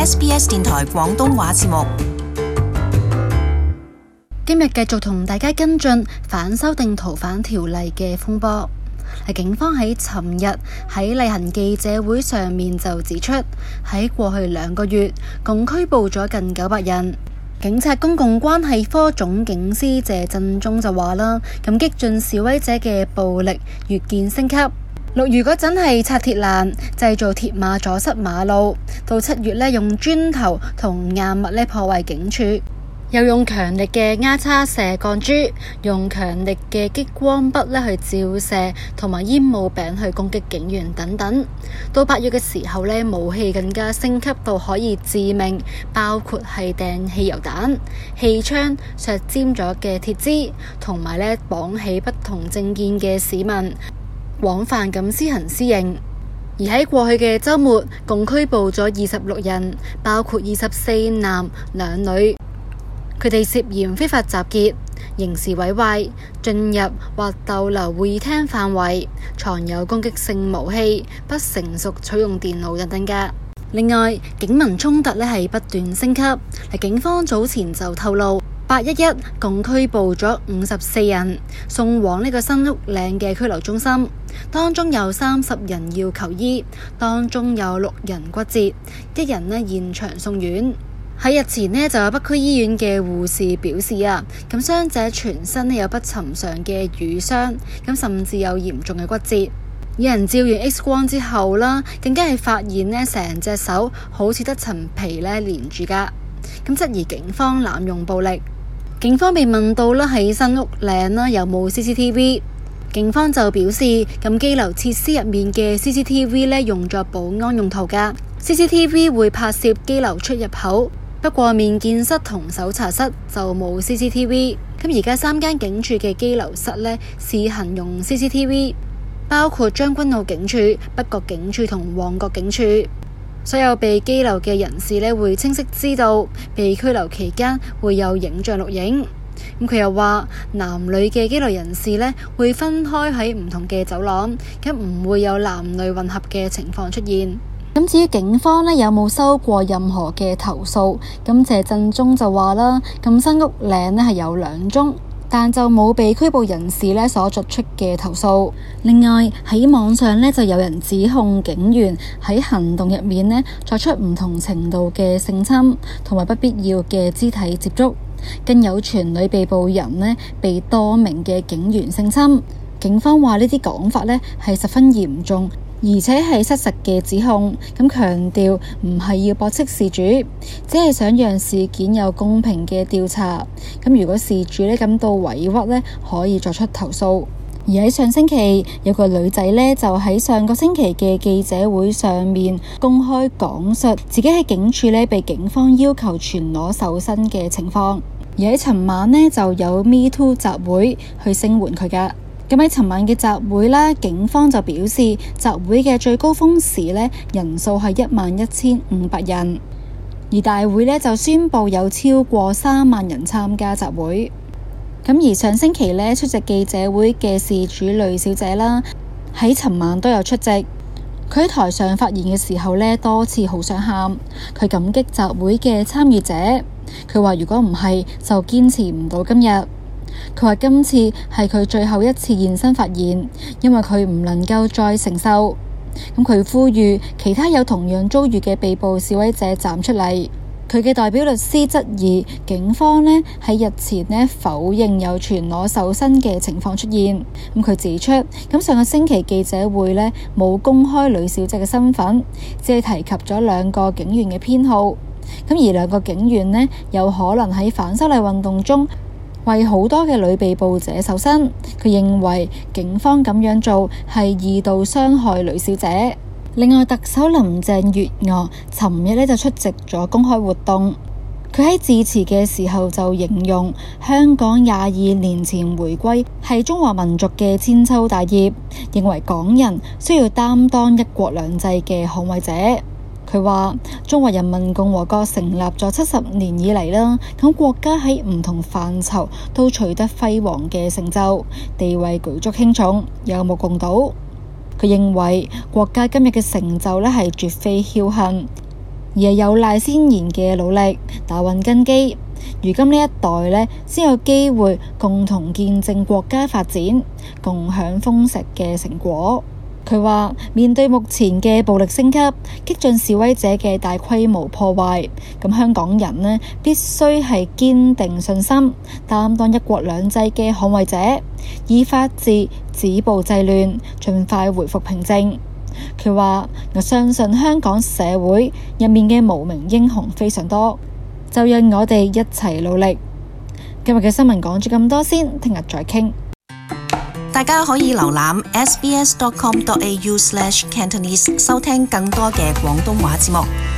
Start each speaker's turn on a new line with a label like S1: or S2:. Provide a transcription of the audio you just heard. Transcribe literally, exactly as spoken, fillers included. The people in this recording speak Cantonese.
S1: S B S 電台廣東話節目。
S2: 今日繼續同大家跟進反修訂逃犯條例嘅風波。警方喺尋日喺例行記者會上面就指出，喺過去兩個月共拘捕咗近九百人。警察公共關係科總警司謝振中就話啦，咁激進示威者嘅暴力越見升級。六月嗰陣係拆鐵欄、製造鐵馬阻塞馬路，到七月呢用磚頭同硬物呢破壞警署，又用強力嘅丫叉射鋼珠，用強力嘅激光筆呢去照射，同埋煙霧餅去攻擊警員等等。到八月嘅時候呢，武器更加升級到可以致命，包括係掟汽油彈、氣槍、削尖咗嘅鐵枝，同埋呢綁起不同政見嘅市民，廣泛咁施行私刑。而喺過去嘅週末，共拘捕咗二十六人，包括二十四男兩女。佢哋涉嫌非法集結、刑事毀壞、進入或逗留會議廳範圍、藏有攻擊性武器、不成熟取用電腦等等㗎。另外，警民衝突呢係不斷升級。警方早前就透露，八一一共拘捕咗五十四人，送往呢個新屋嶺嘅拘留中心，當中有三十人要求醫，當中有六人骨折，一人呢現場送院。喺日前呢，就有北區醫院嘅護士表示啊，咁傷者全身呢有不尋常嘅瘀傷，咁甚至有嚴重嘅骨折。有人照完 X 光之後啦，更加係發現呢成隻手好似得層皮呢連住㗎，咁質疑警方濫用暴力。警方被問到啦喺新屋嶺啦有冇 C C T V， 警方就表示咁羈留設施入面嘅 C C T V 呢用作保安用途㗎， C C T V 會拍攝羈留出入口。不過面見室同搜查室就冇 C C T V， 咁而家三間警署嘅羈留室呢試行用 C C T V， 包括將軍澳警署、北角警署同旺角警署。所有被羈留嘅人士呢會清晰知道被拘留期間會有影像錄影。咁佢又話男女嘅羈留人士呢會分開喺唔同嘅走廊，咁唔會有男女混合嘅情況出現。咁至於警方呢有冇收過任何嘅投訴？咁謝振中就話啦，咁新屋嶺呢係有兩宗，但就冇被拘捕人士呢所作出嘅投訴。另外喺網上呢就有人指控警員喺行動入面呢作出唔同程度嘅性侵同埋不必要嘅肢體接觸，更有傳女被捕人呢被多名嘅警員性侵。警方話呢啲講法呢係十分嚴重，而且係失實嘅指控，咁強調唔係要駁斥事主，只係想讓事件有公平嘅調查。咁如果事主呢感到委屈呢，可以作出投訴。而喺上星期有個女仔呢，就喺上個星期嘅記者會上面公開講述自己喺警署呢被警方要求全裸搜身嘅情況。而喺尋晚呢，就有 Me Too 集會去聲援佢㗎。咁喺尋晚嘅集會啦，警方就表示集會嘅最高峰時呢，人數係一萬一千五百人，而大會呢就宣布有超過三萬人參加集會。咁而上星期呢，出席記者會嘅事主呂小姐啦，喺尋晚都有出席。佢喺台上發言嘅時候呢，多次好想喊，佢感激集會嘅參與者。佢話如果唔係就堅持唔到今日。佢話今次係佢最後一次現身發言，因為佢唔能夠再承受。咁佢呼籲其他有同樣遭遇嘅被捕示威者站出嚟。佢嘅代表律師質疑警方呢喺日前呢否認有全裸搜身嘅情況出現。咁佢指出，咁上個星期記者會呢冇公開呂小姐嘅身份，只係提及咗兩個警員嘅編號。咁而兩個警員呢有可能喺反修例運動中為好多嘅女被捕者搜身。佢認為警方咁樣做係二度傷害呂小姐。另外，特首林鄭月娥尋日呢就出席咗公開活動，佢喺致辭嘅時候就形容香港廿二年前回歸係中華民族嘅千秋大業，認為港人需要擔當一國兩制嘅捍衛者。佢話中華人民共和國成立咗七十年以嚟啦，咁國家喺唔同範疇都取得輝煌嘅成就，地位舉足輕重，有目共睹。佢認為國家今日嘅成就呢係絕非僥倖， 而係有賴先賢嘅努力打穩根基。如今呢一代呢，先有機會共同見證國家發展，共享豐碩嘅成果。佢話面對目前嘅暴力升級、激進示威者嘅大規模破壞，咁香港人呢必須係堅定信心，擔當一國兩制嘅捍衛者，以法治止暴制亂，盡快回復平靜。佢話我相信香港社會入面嘅無名英雄非常多，就讓我哋一齊努力。今日嘅新聞講咗咁多先，聽日再傾。
S1: 大家可以瀏覽 s b s dot com dot a u slash cantonese 收聽更多嘅廣東話節目。